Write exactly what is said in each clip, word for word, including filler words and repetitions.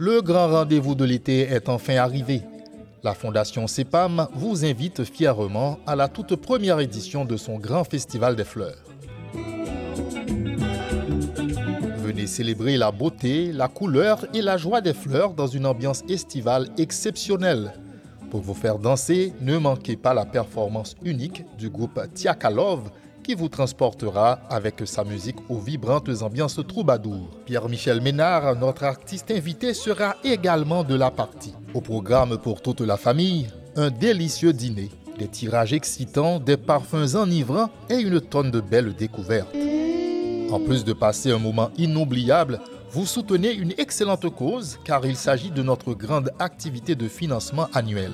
Le grand rendez-vous de l'été est enfin arrivé. La Fondation C E P A M vous invite fièrement à la toute première édition de son grand festival des fleurs. Venez célébrer la beauté, la couleur et la joie des fleurs dans une ambiance estivale exceptionnelle. Pour vous faire danser, ne manquez pas la performance unique du groupe Tiakalov qui vous transportera avec sa musique aux vibrantes ambiances troubadour. Pierre-Michel Ménard, notre artiste invité, sera également de la partie. Au programme pour toute la famille, un délicieux dîner, des tirages excitants, des parfums enivrants et une tonne de belles découvertes. En plus de passer un moment inoubliable, vous soutenez une excellente cause car il s'agit de notre grande activité de financement annuelle.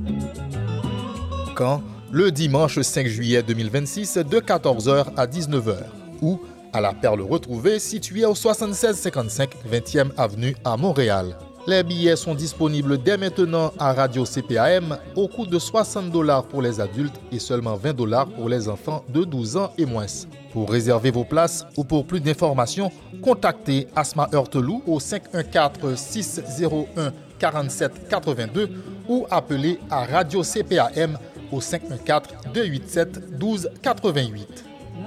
Quand le dimanche cinq juillet deux mille vingt-six de quatorze heures à dix-neuf heures ou à la Perle Retrouvée située au soixante-seize cinquante-cinq vingtième avenue à Montréal. Les billets sont disponibles dès maintenant à Radio C P A M au coût de soixante dollars pour les adultes et seulement vingt dollars pour les enfants de douze ans et moins. Pour réserver vos places ou pour plus d'informations, contactez Asma Heurtelou au cinq un quatre, six zéro un, quarante-sept quatre-vingt-deux ou appelez à Radio C P A M au cinq un quatre, deux huit sept, un deux quatre-vingt-huit.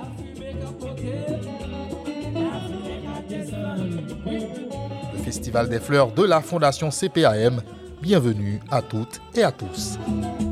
Le Festival des fleurs de la Fondation C P A M, bienvenue à toutes et à tous.